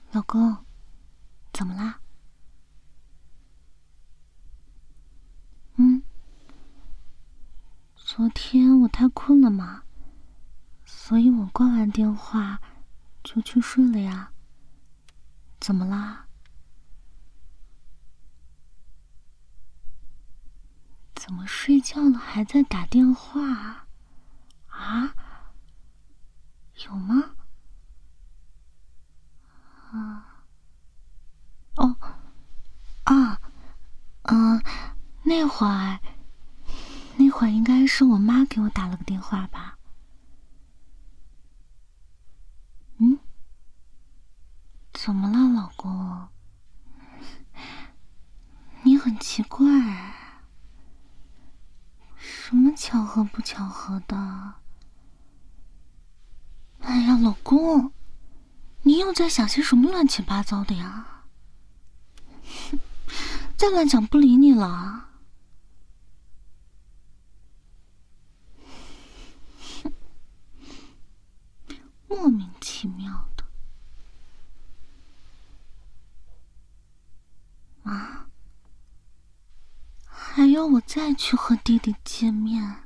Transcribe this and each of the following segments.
老公，怎么啦？昨天我太困了嘛，所以我挂完电话就去睡了呀。怎么啦？怎么睡觉了还在打电话啊？有吗？哦啊，嗯、那会儿应该是我妈给我打了个电话吧？嗯，怎么了，老公？你很奇怪，什么巧合不巧合的？哎呀，老公，你又在想些什么乱七八糟的呀？再乱讲不理你了。莫名其妙的啊！还要我再去和弟弟见面？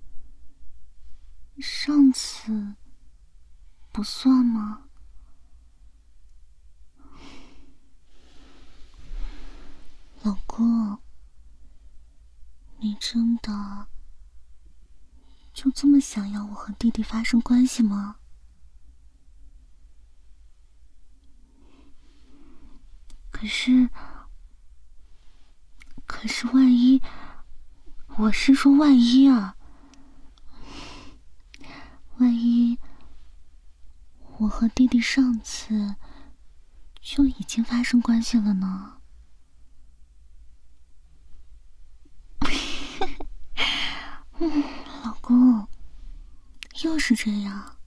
上次不算吗？老公，你真的就这么想要我和弟弟发生关系吗？可是万一，我是说万一啊，万一我和弟弟上次就已经发生关系了呢？老公，又是这样。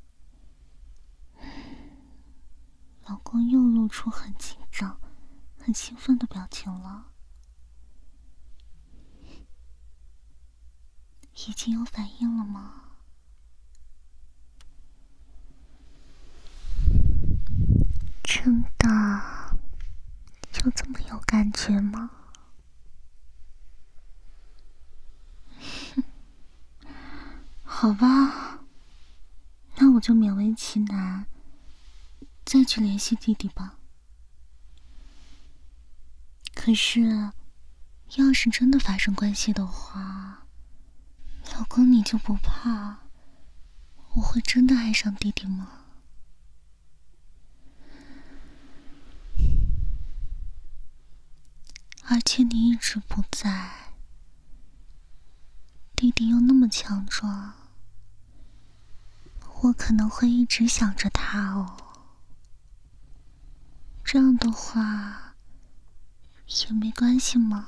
老公又露出很紧张、很兴奋的表情了，已经有反应了吗？真的就这么有感觉吗？好吧，那我就勉为其难，再去联系弟弟吧。可是，要是真的发生关系的话，老公你就不怕我会真的爱上弟弟吗？而且你一直不在，弟弟又那么强壮，我可能会一直想着他哦。这样的话也没关系吗？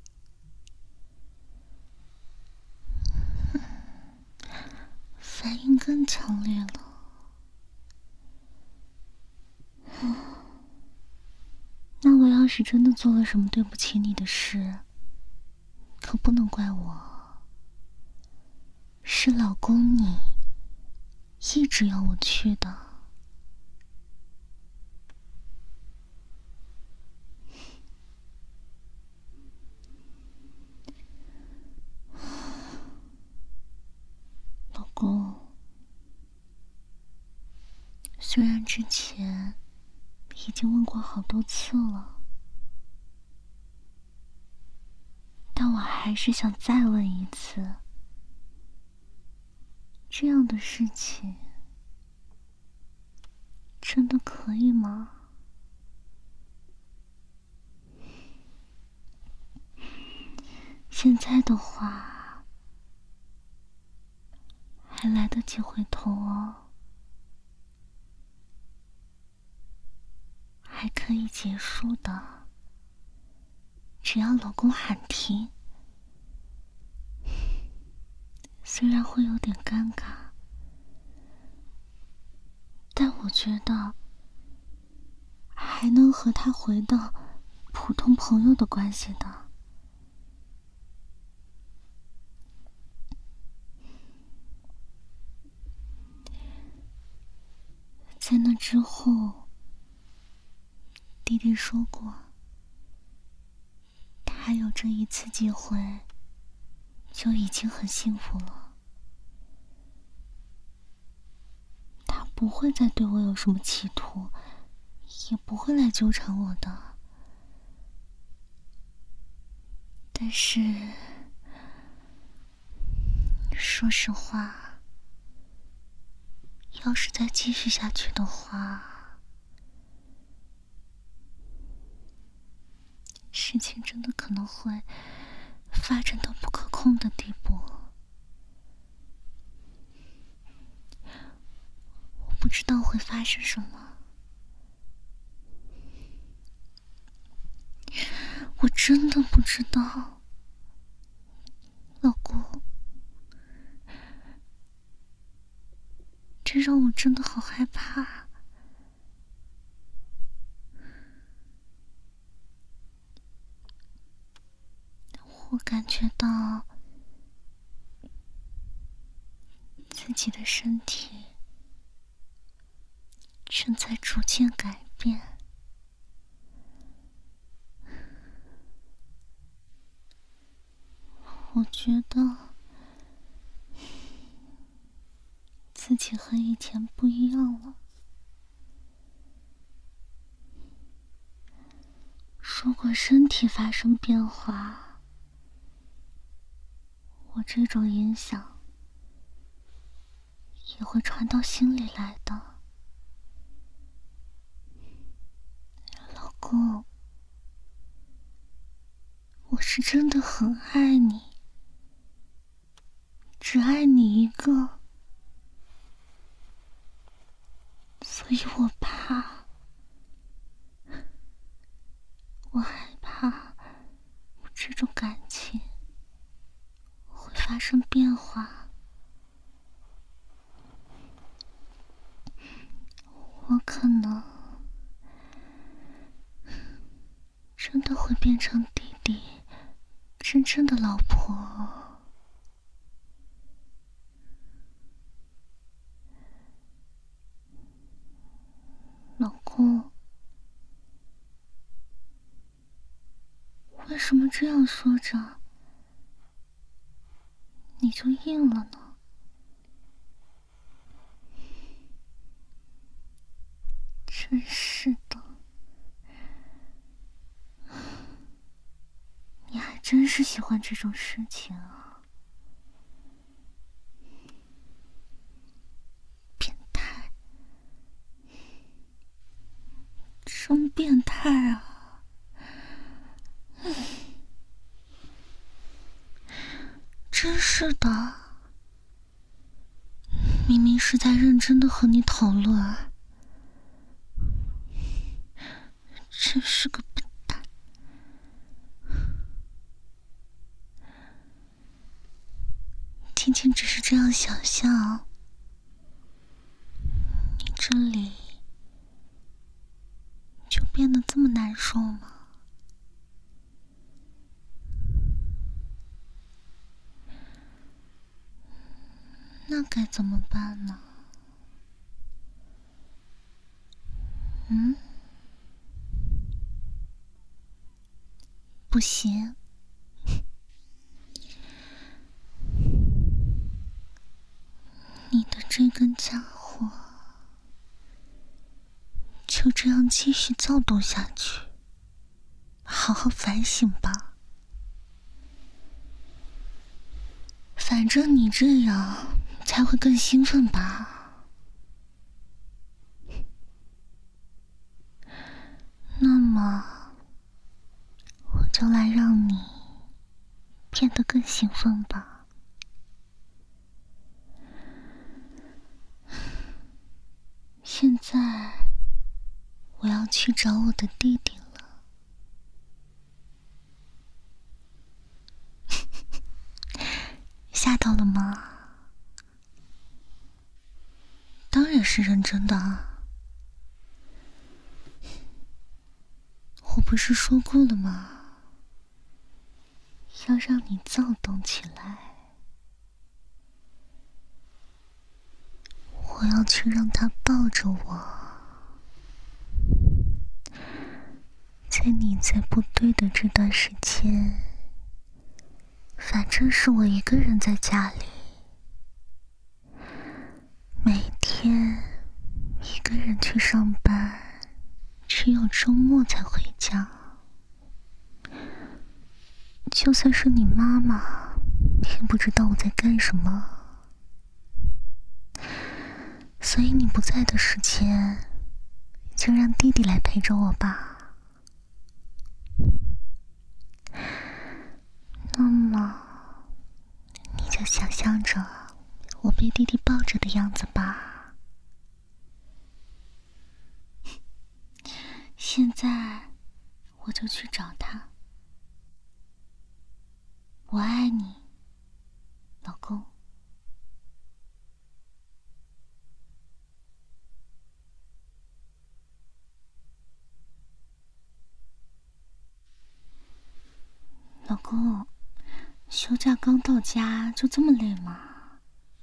反应更强烈了。那我要是真的做了什么对不起你的事，可不能怪我，是老公你一直要我去的。老公，虽然之前已经问过好多次了，但我还是想再问一次，这样的事情真的可以吗？现在的话还来得及回头哦，还可以结束的，只要老公喊停。虽然会有点尴尬，但我觉得还能和他回到普通朋友的关系的。在那之后， 弟弟说过，他有这一次机会就已经很幸福了，他不会再对我有什么企图，也不会来纠缠我的。但是说实话，要是再继续下去的话，事情真的可能会发展到不可控的地步。我不知道会发生什么，我真的不知道，老公，这让我真的好害怕。我感觉到自己的身体正在逐渐改变。我觉得自己和以前不一样了。如果身体发生变化，我这种影响也会传到心里来的。老公，我是真的很爱你，只爱你一个，所以我怕，我害怕我这种感情会发生变化。我可能真的会变成弟弟真正的老婆。老公，为什么这样说着你就应了呢？真是的，你还真是喜欢这种事情啊，变态，真变态啊！真是的，明明是在认真的和你讨论，真是个笨蛋。仅仅只是这样想象，你这里就变得这么难受吗？那该怎么办呢？不行，你的这根家伙就这样继续躁动下去，好好反省吧。反正你这样才会更兴奋吧。那么，我就来让你变得更兴奋吧。现在，我要去找我的弟弟了。吓到了吗？当然是认真的啊。我不是说过了吗？要让你躁动起来。我要去让他抱着我， 在你在部队的这段时间，反正是我一个人在家里，每天一个人去上班，只有周末才回家。就算是你妈妈，也不知道我在干什么。所以你不在的时间，就让弟弟来陪着我吧。那么，你就想象着我被弟弟抱着的样子吧。现在，我就去找他。我爱你，老公。老公，休假刚到家就这么累吗？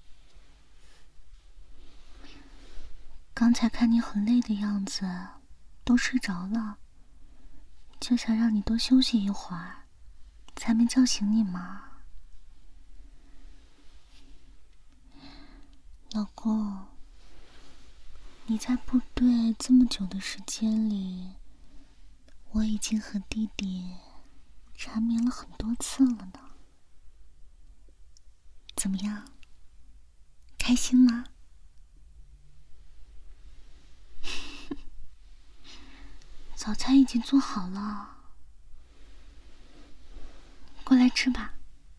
刚才看你很累的样子，都睡着了，就想让你多休息一会儿，才没叫醒你嘛。老公，你在部队这么久的时间里，我已经和弟弟缠绵了很多次了呢。怎么样？开心吗？早餐已经做好了，过来吃吧。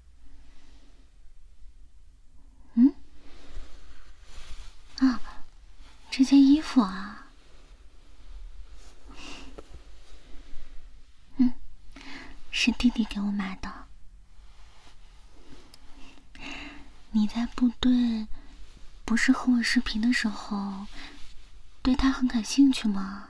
啊，这件衣服啊，是弟弟给我买的。你在部队不是和我视频的时候对他很感兴趣吗？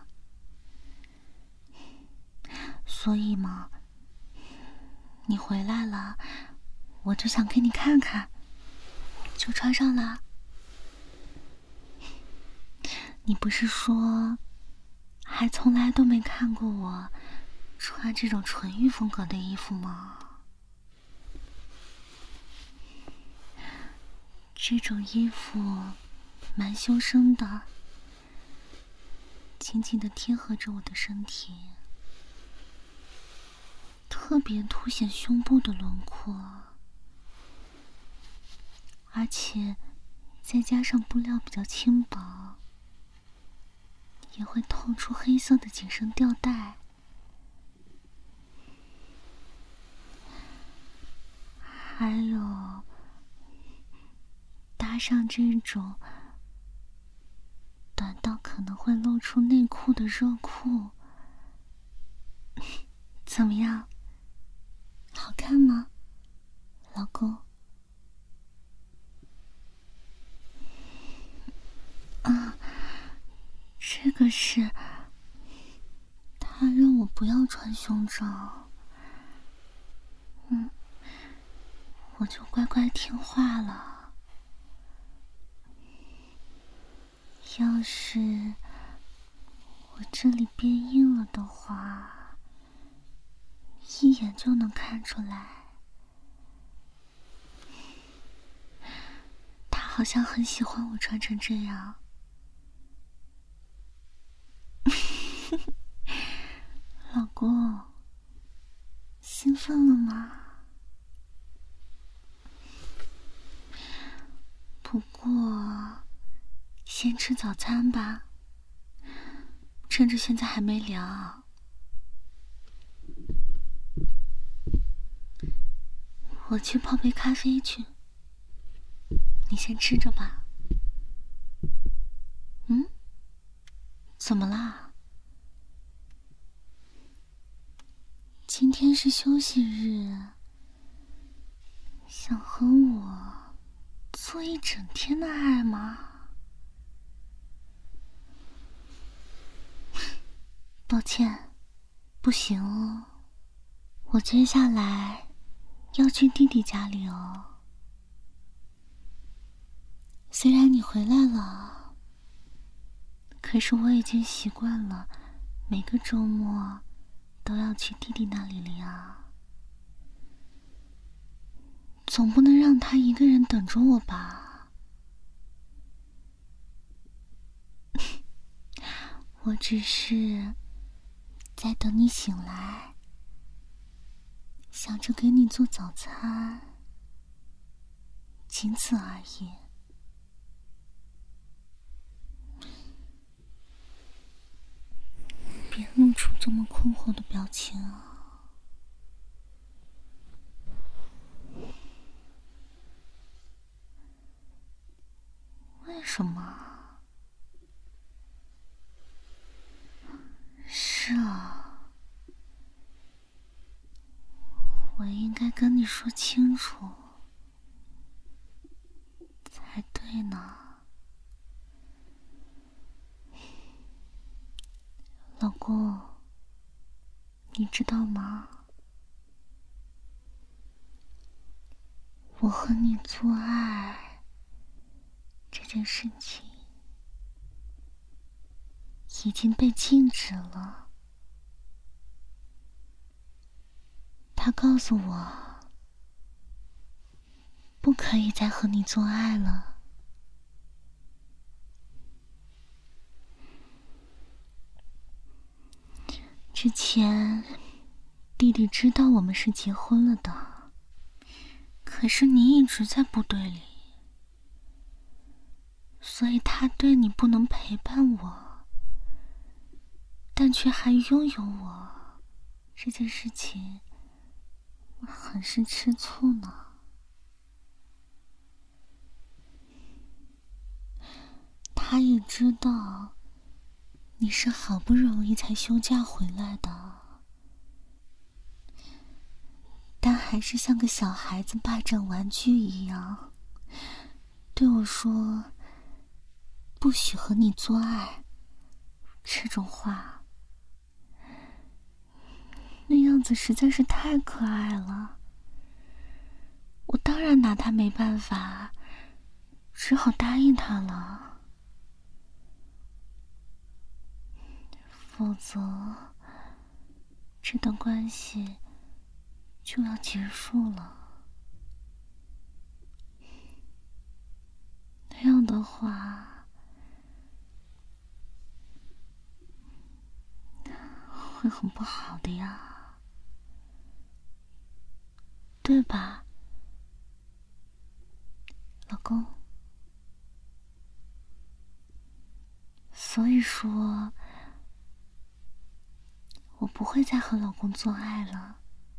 所以嘛，你回来了，我就想给你看看，就穿上了。你不是说还从来都没看过我穿这种纯欲风格的衣服吗？这种衣服蛮修身的，紧紧地贴合着我的身体，特别凸显胸部的轮廓，而且再加上布料比较轻薄，也会透出黑色的紧身吊带。还有搭上这种短到可能会露出内裤的热裤，怎么样？好看吗，老公？这个是他让我不要穿胸罩，我就乖乖听话了。要是我这里变硬了的话，一眼就能看出来。他好像很喜欢我穿成这样。老公，兴奋了吗？不过，先吃早餐吧，趁着现在还没凉。我去泡杯咖啡去，你先吃着吧。怎么啦？今天是休息日，想和我做一整天的爱吗？抱歉，不行哦，我接下来要去弟弟家里哦。虽然你回来了，可是我已经习惯了每个周末都要去弟弟那里了呀，总不能让他一个人等着我吧？我只是在等你醒来，想着给你做早餐，仅此而已。别露出这么困惑的表情啊！为什么？是啊，我应该跟你说清楚才对呢。老公，你知道吗？我和你做爱这件事情已经被禁止了。他告诉我，不可以再和你做爱了。之前弟弟知道我们是结婚了的，可是你一直在部队里，所以他对你不能陪伴我，但却还拥有我，这件事情很是吃醋呢。他也知道你是好不容易才休假回来的，但还是像个小孩子霸占玩具一样对我说不许和你做爱，这种话，那样子实在是太可爱了。我当然拿他没办法，只好答应他了。否则这段关系就要结束了。那样的话会很不好的呀，对吧，老公？所以说，我不会再和老公做爱了。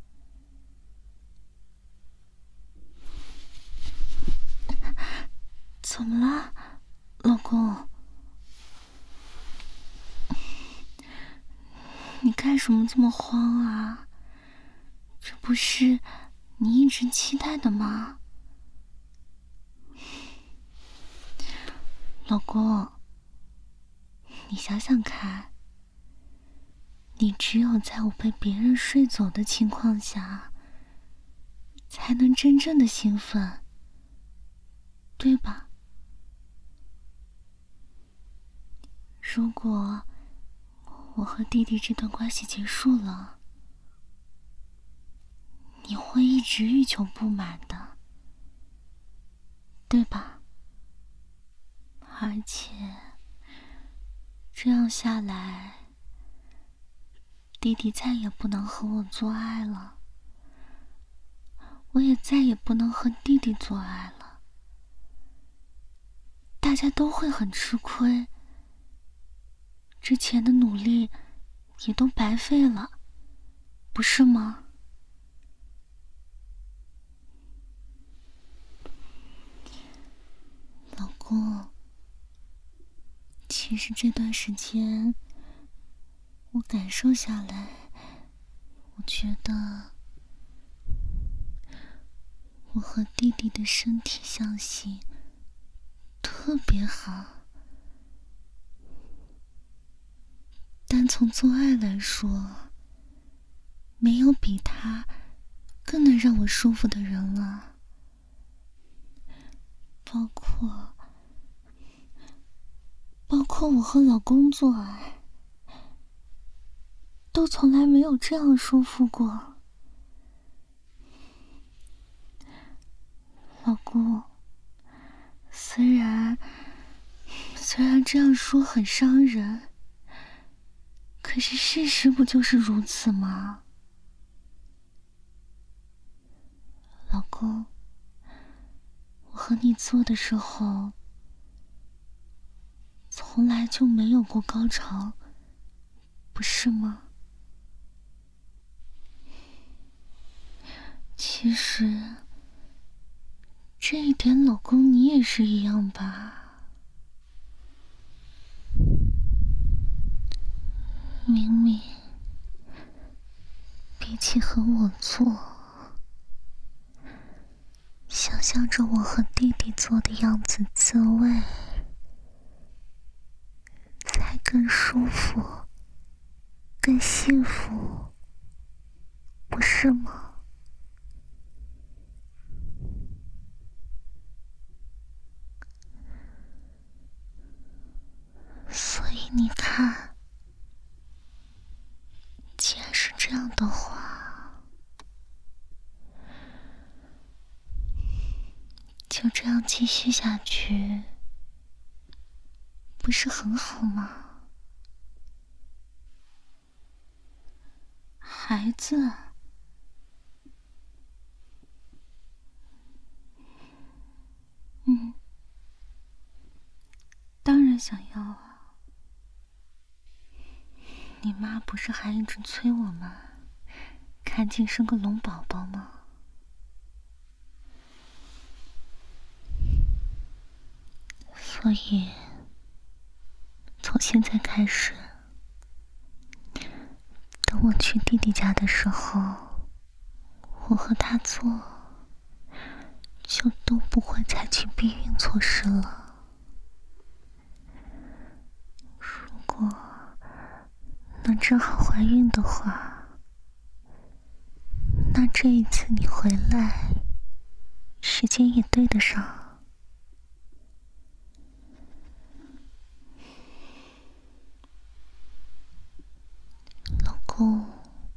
怎么了，老公？你干什么这么慌啊？这不是你一直期待的吗？老公，你想想看，你只有在我被别人睡走的情况下，才能真正的兴奋，对吧？如果我和弟弟这段关系结束了，你会一直欲求不满的，对吧？而且这样下来，弟弟再也不能和我做爱了，我也再也不能和弟弟做爱了，大家都会很吃亏，之前的努力也都白费了，不是吗？老公，其实这段时间我感受下来，我觉得我和弟弟的身体相性特别好，单从做爱来说，没有比他更能让我舒服的人了。包括我和老公做爱，都都从来没有这样舒服过。老公，虽然这样说很伤人，可是事实不就是如此吗？老公，我和你做的时候，从来就没有过高潮，不是吗？其实，这一点老公你也是一样吧？明明比起和我做，想象着我和弟弟做的样子滋味，才更舒服，更幸福，不是吗？所以你看，既然是这样的话，就这样继续下去，不是很好吗？孩子，当然想要啊。你妈不是还一直催我吗？赶紧生个龙宝宝吗？所以，从现在开始，等我去弟弟家的时候，我和他做，就都不会采取避孕措施了。如果能正好怀孕的话，那这一次你回来，时间也对得上。老公，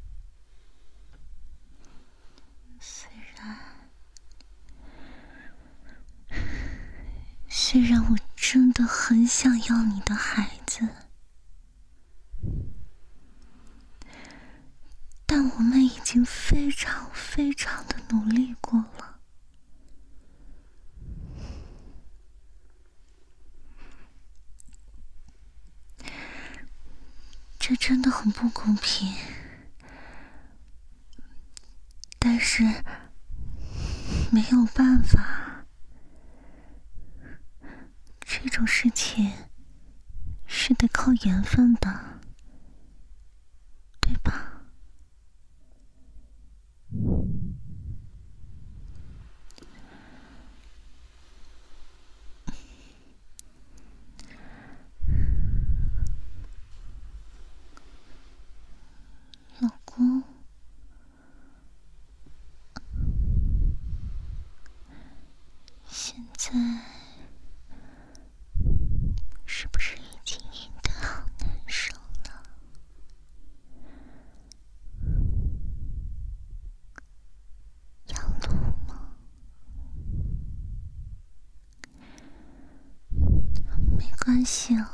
虽然我真的很想要你的孩子，但我们已经非常非常的努力过了。这真的很不公平，但是没有办法，这种事情是得靠缘分的，对吧？老公，现在是不是已经硬得好难受了？要录吗？没关系哦，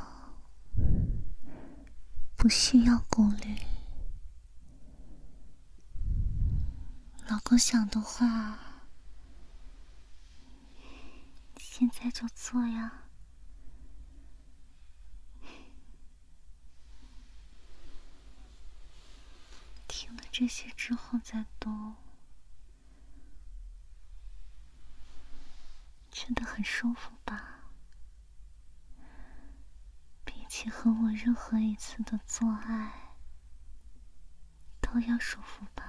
不需要顾虑。老公想的话，现在就做呀。听了这些之后再动，真的很舒服吧？比起和我任何一次的做爱，都要舒服吧？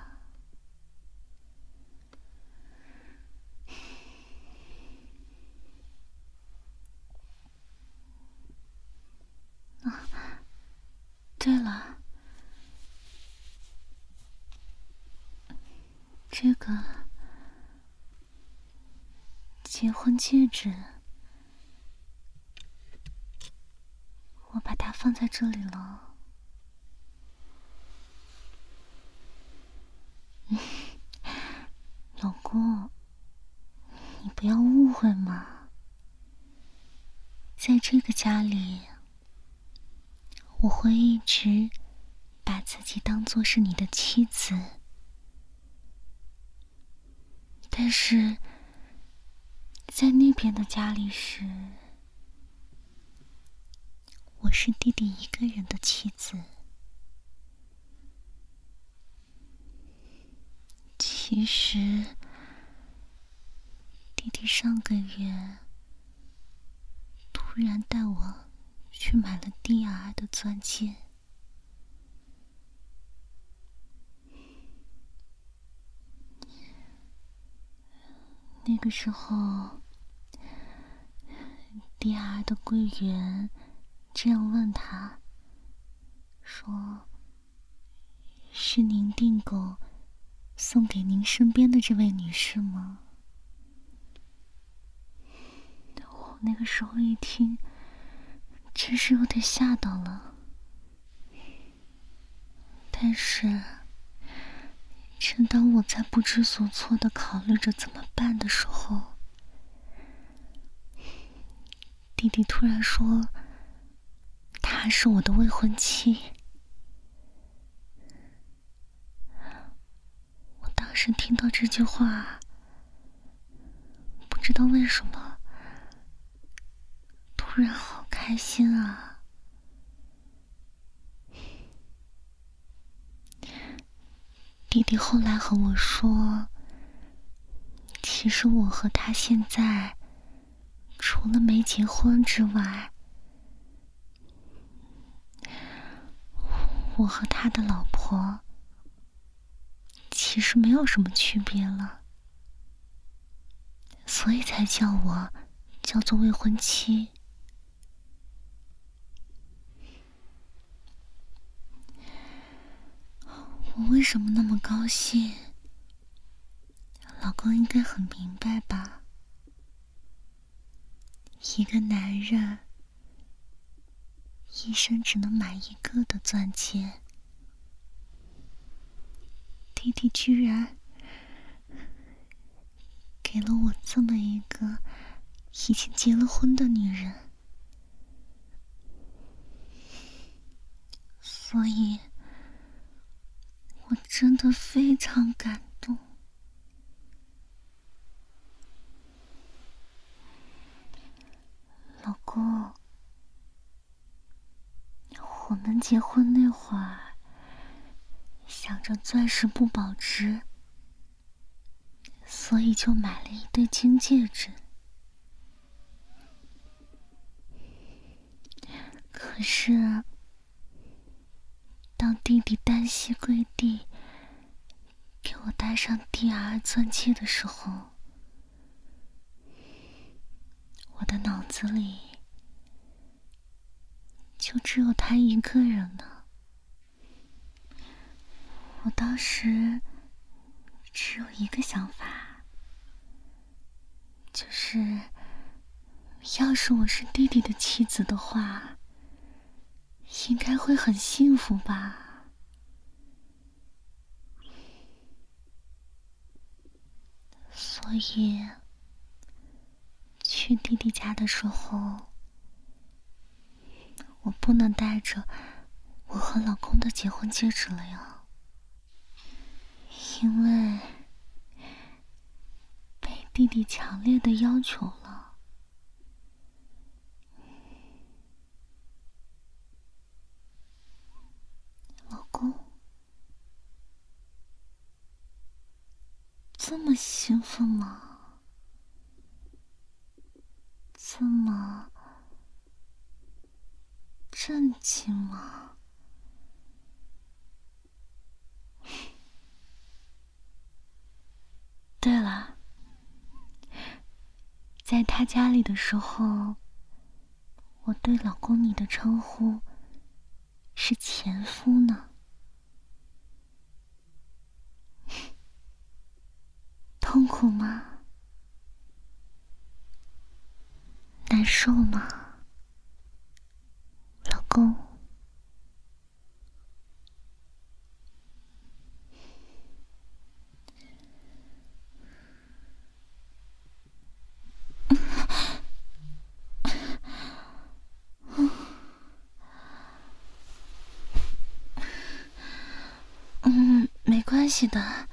对了，这个结婚戒指，我把它放在这里了。 公，你不要误会嘛。在这个家里，我会一直把自己当作是你的妻子，但是在那边的家里时，我是弟弟一个人的妻子。其实，弟弟上个月突然带我去买了 DR 的钻戒。那个时候 ，DR 的柜员这样问他，说：“是您订购送给您身边的这位女士吗？”我那个时候一听，真是有点吓到了。但是，正当我在不知所措地考虑着怎么办的时候，弟弟突然说：“她是我的未婚妻。”我当时听到这句话，不知道为什么，突然好开心啊！弟弟后来和我说，其实我和他现在除了没结婚之外，我和他的老婆其实没有什么区别了，所以才叫做未婚妻。我为什么那么高兴？老公应该很明白吧？一个男人一生只能买一个的钻戒，弟弟居然给了我这么一个已经结了婚的女人，所以我真的非常感动。老公，我们结婚那会儿，想着钻石不保值，所以就买了一对金戒指。可是，当弟弟单膝跪地给我戴上 DR 钻戒的时候，我的脑子里就只有他一个人了。我当时只有一个想法，就是要是我是弟弟的妻子的话，应该会很幸福吧。所以去弟弟家的时候，我不能带着我和老公的结婚戒指了呀，因为被弟弟强烈的要求了。老公，这么兴奋吗？这么震惊吗？对了，在他家里的时候，我对老公你的称呼是前夫呢。痛苦吗？难受吗？老公， 关系的，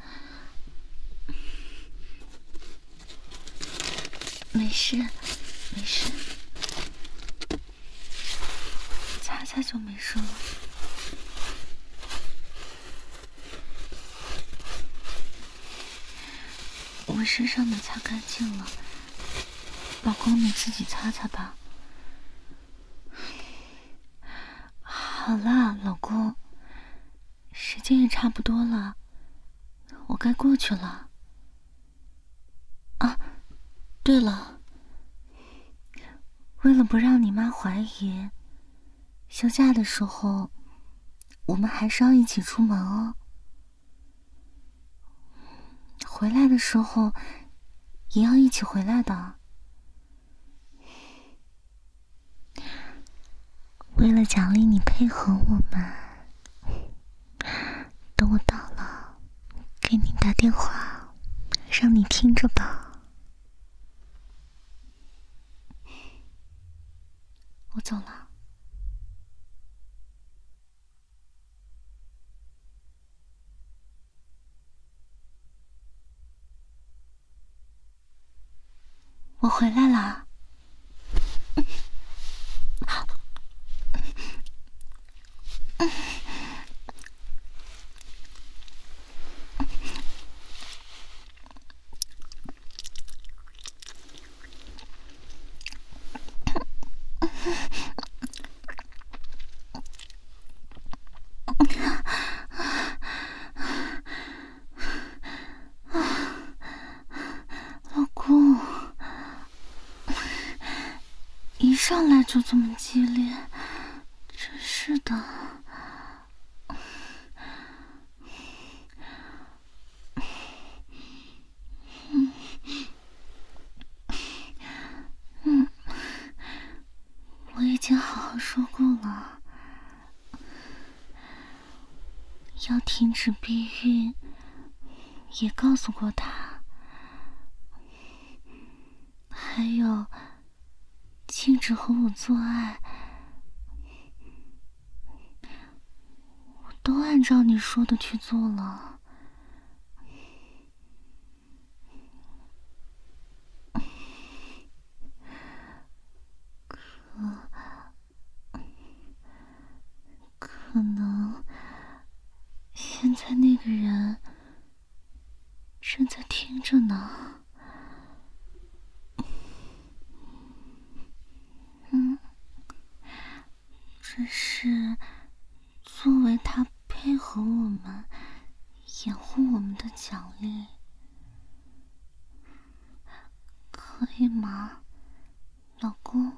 没事，没事，擦擦就没事了。我身上的擦干净了，老公你自己擦擦吧。好了，老公，时间也差不多了，我该过去了。啊，对了，为了不让你妈怀疑，休假的时候我们还是要一起出门哦。回来的时候也要一起回来的。为了奖励你配合我们，等我到了给你打电话，让你听着吧。我走了。我回来了。老公，一上来就这么激烈，真是的。我已经好好说过了，要停止避孕，也告诉过他，还有禁止和我做爱，我都按照你说的去做了。可能现在那个人正在听着呢。这是作为他配合我们、掩护我们的奖励，可以吗，老公？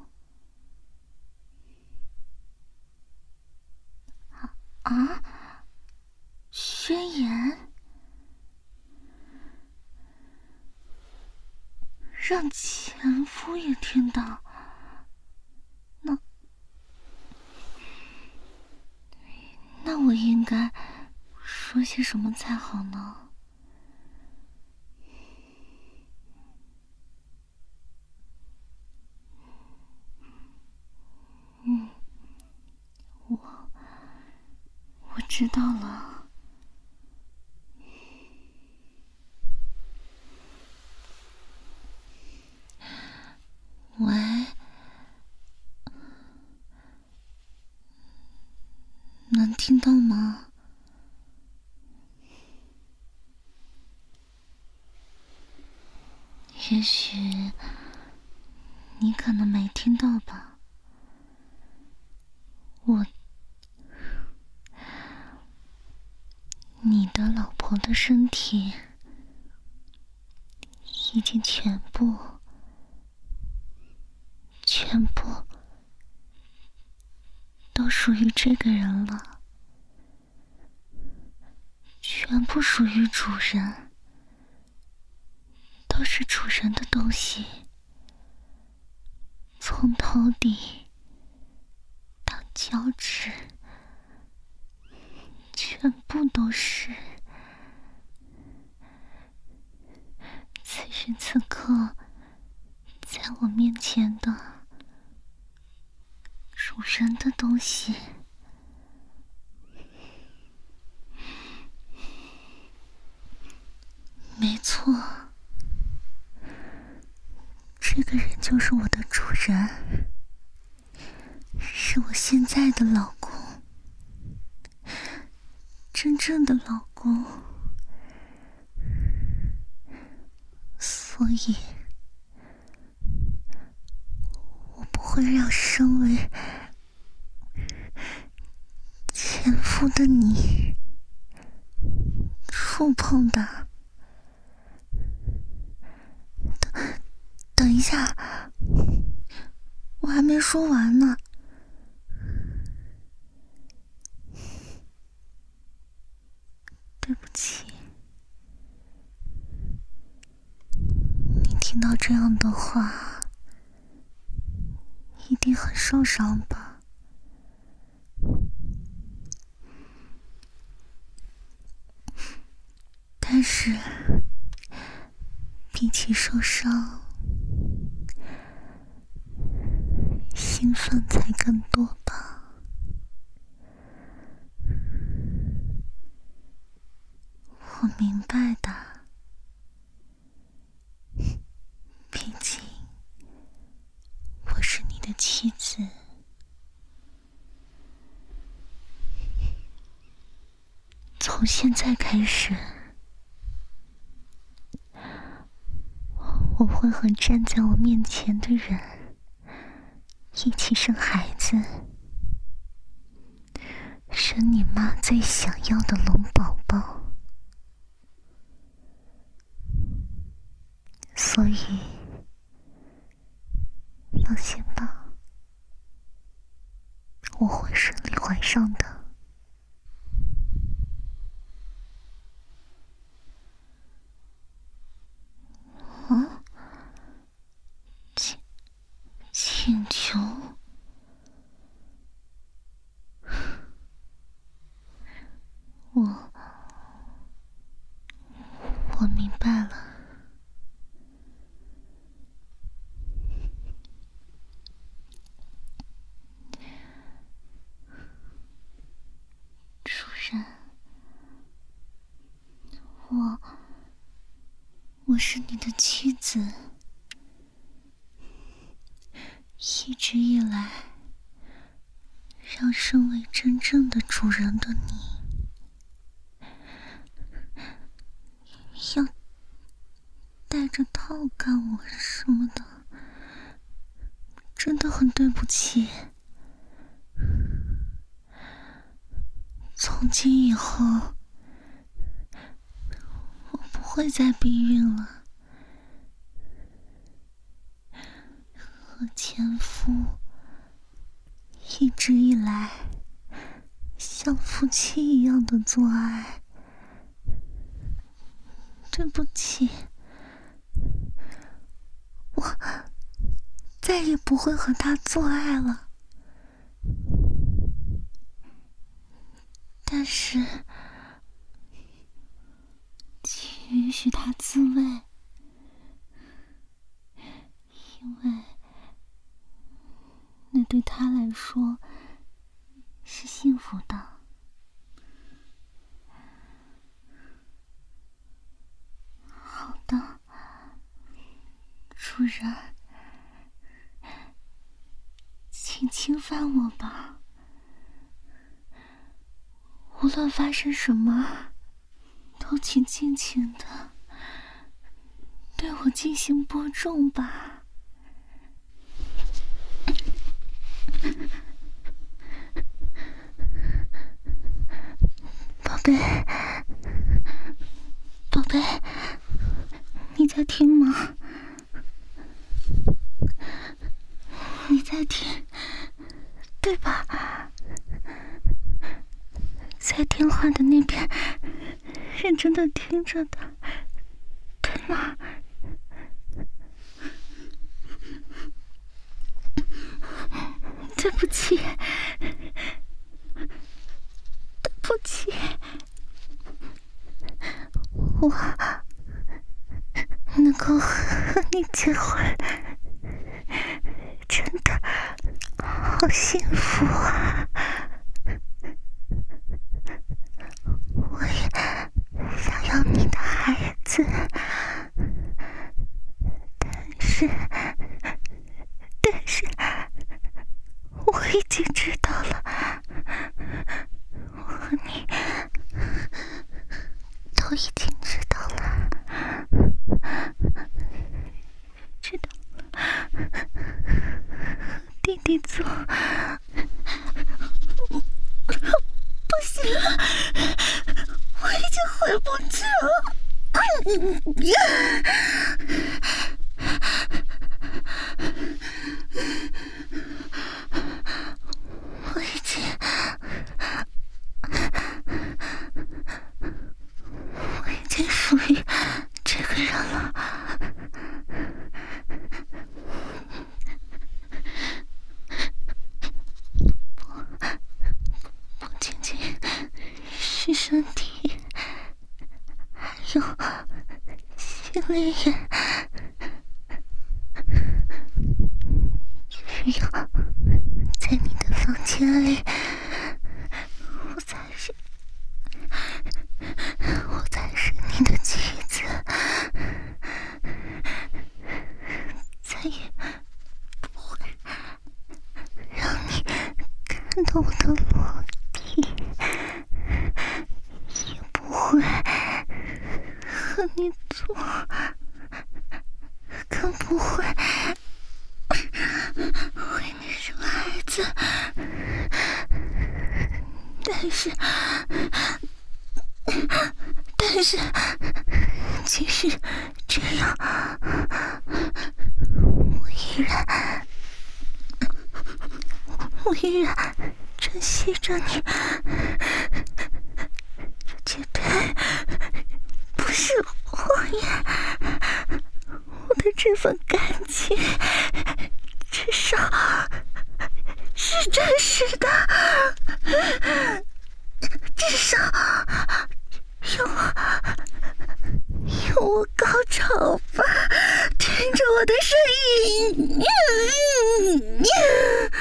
啊？宣言？让前夫也听到？那我应该说些什么才好呢？我知道了。喂，能听到吗？也许你可能没听到吧。你的老婆的身体已经全部都属于这个人了，全部属于主人，都是主人的东西，从头顶到脚趾，全部都是。此时此刻，在我面前的主人的东西， 就是我的主人，是我现在的老公，真正的老公。所以我不会让身为前夫的你触碰的。等一下，我还没说完呢。对不起，你听到这样的话，一定很受伤吧？但是，比起受伤，兴奋才更多吧。我明白的，毕竟我是你的妻子。从现在开始，我会和站在我面前的人一起生孩子，生你妈最想要的龙宝宝。所以，放心吧，我会顺利怀上的。啊？请求？我明白了。主人，我是你的妻子，一直以来，让身为真正的主人的你，要带着套干我什么的，真的很对不起。从今以后，我不会再避孕了。和前夫一直以来像夫妻一样的做爱，对不起，我再也不会和他做爱了。但是，请允许他自慰，因为那对他来说是幸福的。好的，主人，请侵犯我吧。无论发生什么，都请尽情的对我进行播种吧。宝贝，宝贝，你在听吗？你在听，对吧？在电话的那边认真的听着的，对吗？对不起，对不起，我能够和你结婚，真的好幸福啊！我也想要你的孩子，但是我已经知道了，知道了，弟弟做，不行了，我已经回不去了。我已经属于这个人了。不仅仅是身体，还有心里也需要在你的房间里，我才是你的妻子，再也不会让你看到我的裸体，也不会和你做，更不会为你生孩子。但是即使这样，我依然珍惜着你。这绝对不是谎言，我的这份感情至少是真实的，至少有我高潮吧，听着我的声音。